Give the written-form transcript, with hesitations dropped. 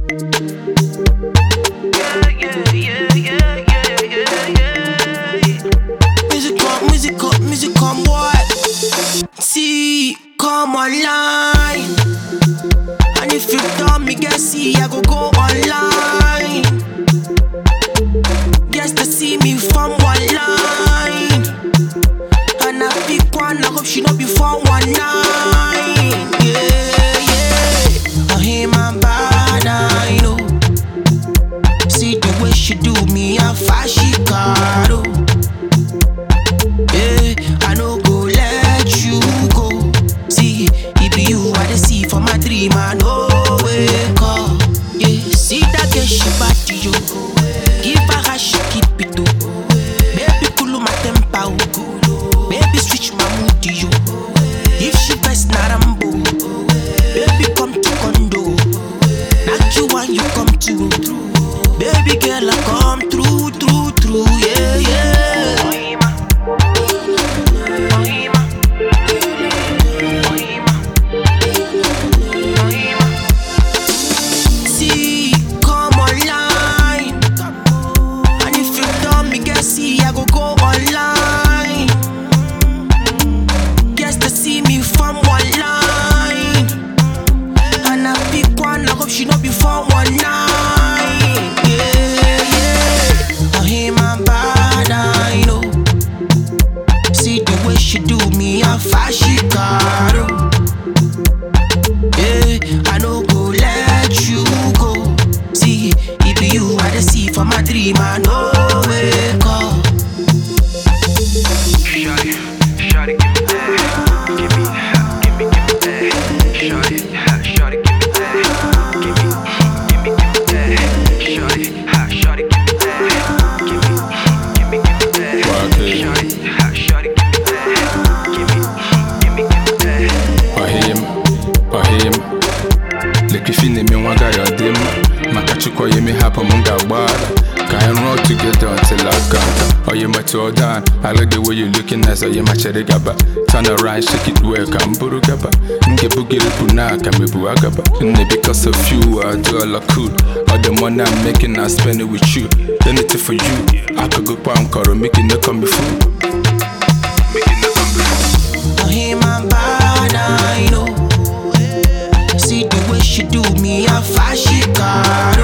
Music come what? See, come online. And if you tell me get see, I go online. Guess to see me from one line. And I pick one, I hope she not be 419. Yeah. I hear my bad, I know. See the way she do me, I fight she got. I no go let you go. See, it be you I dey see for my dream. I no wake up. Yeah, see that girl she bad to you. Give her how she keep it up. Baby cool my temper. Baby switch my mood to you. If she best na Rambo, baby come to condo. Not you want you come to. Baby girl I come through, yeah, yeah. See, I go online. Guess to see me from one line. And I pick one, I hope she not be 419. Yeah. I hear my bad, I know. See the way she do me, I fight she got. Yeah, I no go let you go. See, it be you I dey see for my dream, I know. Shawty, give me that. Give me that. Shawty, give me that. Give me that. Shawty, give me that. Give me that. Shawty, give me that. Give me that. Pahim. Leki fine me waga ya dim. Makachukwa ye me hapa munga wala. Can't roll together until I got. Oh, you my all down. I like the way you looking as I am a cherry gaba. Turn around, shake it well, come buru gaba. Nge boogie puna, come buagaba. Because of you, I do all cool. All the money I'm making, I spend it with you. Then it's for you. I could go pound car, making no come before. I hear my bad, I know. See the way she do me, I fight she got.